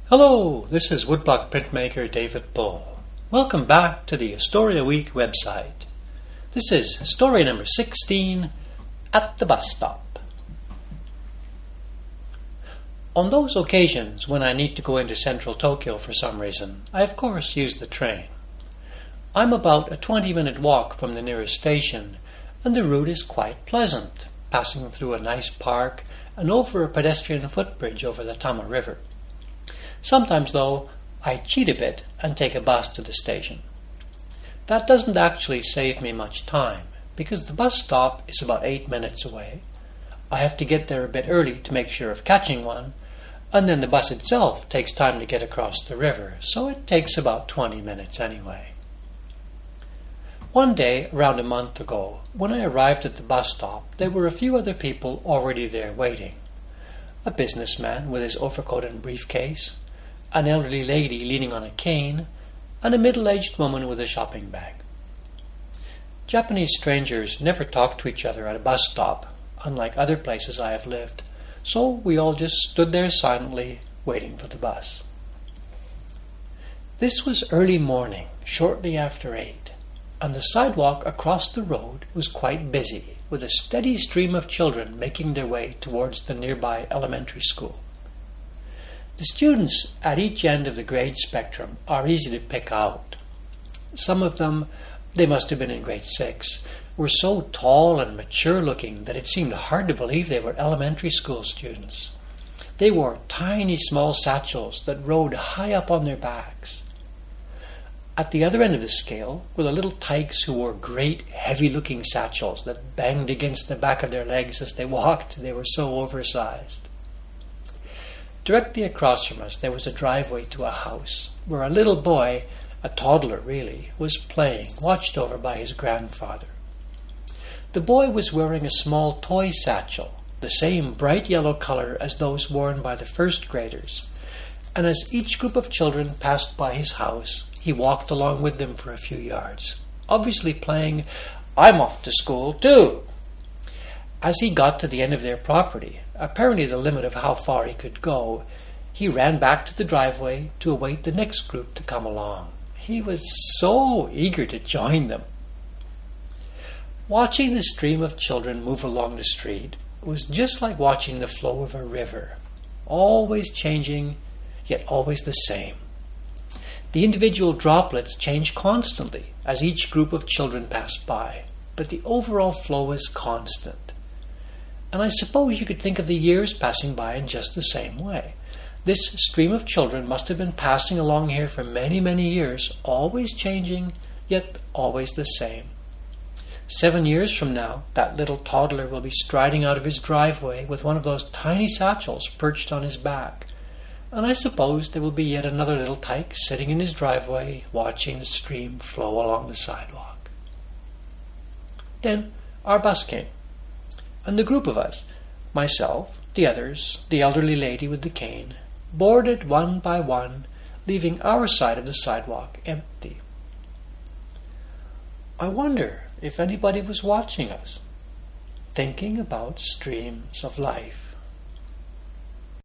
Hello, this is woodblock printmaker David Bull. Welcome back to the Astoria Week website. This is story number 16, At the Bus Stop. On those occasions when I need to go into central Tokyo for some reason, I of course use the train. I'm about a 20-minute walk from the nearest station, and the route is quite pleasant, passing through a nice park and over a pedestrian footbridge over the Tama River. Sometimes, though, I cheat a bit and take a bus to the station. That doesn't actually save me much time, because the bus stop is about 8 minutes away. I have to get there a bit early to make sure of catching one, and then the bus itself takes time to get across the river, so it takes about 20 minutes anyway. One day, around a month ago, when I arrived at the bus stop, there were a few other people already there waiting. A businessman with his overcoat and briefcase, an elderly lady leaning on a cane, and a middle-aged woman with a shopping bag. Japanese strangers never talk to each other at a bus stop, unlike other places I have lived, so we all just stood there silently, waiting for the bus. This was early morning, shortly after 8, and the sidewalk across the road was quite busy, with a steady stream of children making their way towards the nearby elementary school. The students at each end of the grade spectrum are easy to pick out. Some of them, they must have been in grade 6, were so tall and mature-looking that it seemed hard to believe they were elementary school students. They wore tiny small satchels that rode high up on their backs. At the other end of the scale were the little tykes who wore great, heavy-looking satchels that banged against the back of their legs as they walked. They were so oversized. Directly across from us there was a driveway to a house where a little boy, a toddler really, was playing, watched over by his grandfather. The boy was wearing a small toy satchel, the same bright yellow color as those worn by the first graders, and as each group of children passed by his house, he walked along with them for a few yards, obviously playing, "I'm off to school too." As he got to the end of their property, apparently the limit of how far he could go, he ran back to the driveway to await the next group to come along. He was so eager to join them. Watching the stream of children move along the street was just like watching the flow of a river, always changing, yet always the same. The individual droplets change constantly as each group of children pass by, but the overall flow is constant. And I suppose you could think of the years passing by in just the same way. This stream of children must have been passing along here for many, many years, always changing, yet always the same. 7 years from now, that little toddler will be striding out of his driveway with one of those tiny satchels perched on his back. And I suppose there will be yet another little tyke sitting in his driveway, watching the stream flow along the sidewalk. Then our bus came, and the group of us, myself, the others, the elderly lady with the cane, boarded one by one, leaving our side of the sidewalk empty. I wonder if anybody was watching us, thinking about streams of life.